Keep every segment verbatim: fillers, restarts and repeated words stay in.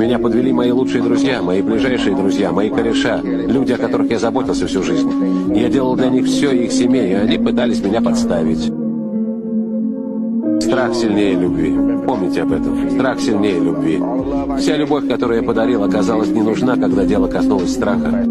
Меня подвели мои лучшие друзья, мои ближайшие друзья, мои кореша, люди, о которых я заботился всю жизнь. Я делал для них все, их семей, и они пытались меня подставить. Страх сильнее любви. Помните об этом. Страх сильнее любви. Вся любовь, которую я подарил, оказалась не нужна, когда дело коснулось страха.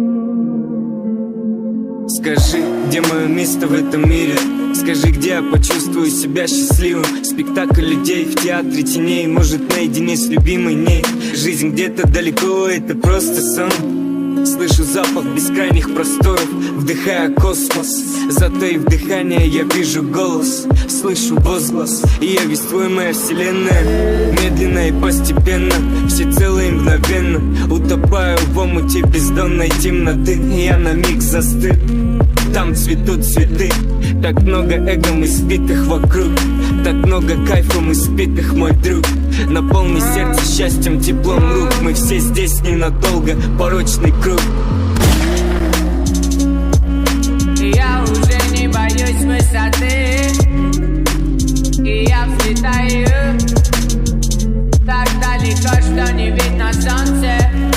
Скажи, где мое место в этом мире? Скажи, где я почувствую себя счастливым? Спектакль людей в театре теней, может, наедине с любимой ней. Жизнь где-то далеко, это просто сон. Слышу запах бескрайних просторов, вдыхая космос. Зато и вдыхание я вижу голос, слышу возглас. И я весь твой, моя вселенная. Медленно и постепенно, всецело и мгновенно утопаю в омуте бездонной темноты. Я на миг застыл, там цветут цветы. Так много эго испитых вокруг, так много кайфом испитых, мой друг. Наполни сердце счастьем, теплом рук. Мы все здесь ненадолго, порочный круг. Я уже не боюсь высоты, и я взлетаю так далеко, что не видно солнца.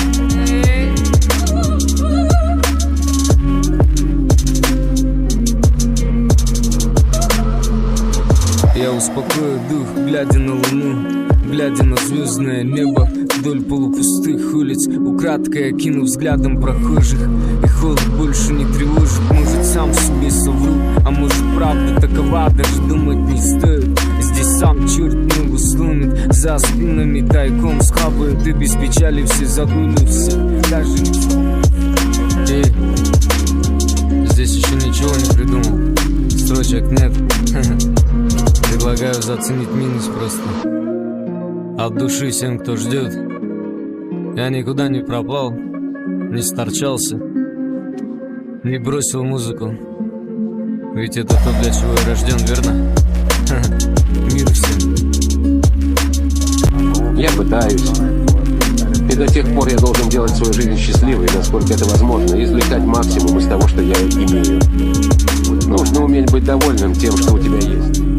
Я успокою дух, глядя на луну, глядя на звездное небо вдоль полупустых улиц, украдкой окинув взглядом прохожих. И холод больше не тревожит, может, сам себе совру, а может, правда такова, даже думать не стоит. Здесь сам черт ногу сломит, за спинами тайком схапают, и без печали все забыли, все даже не... Эй, здесь еще ничего не придумал, строчек нет. Предлагаю заценить минус просто. От души всем, кто ждет. Я никуда не пропал, не сторчался, не бросил музыку. Ведь это то, для чего я рожден, верно? Мир всем. Я пытаюсь. И до тех пор я должен делать свою жизнь счастливой, насколько это возможно, и извлекать максимум из того, что я имею. Нужно уметь быть довольным тем, что у тебя есть.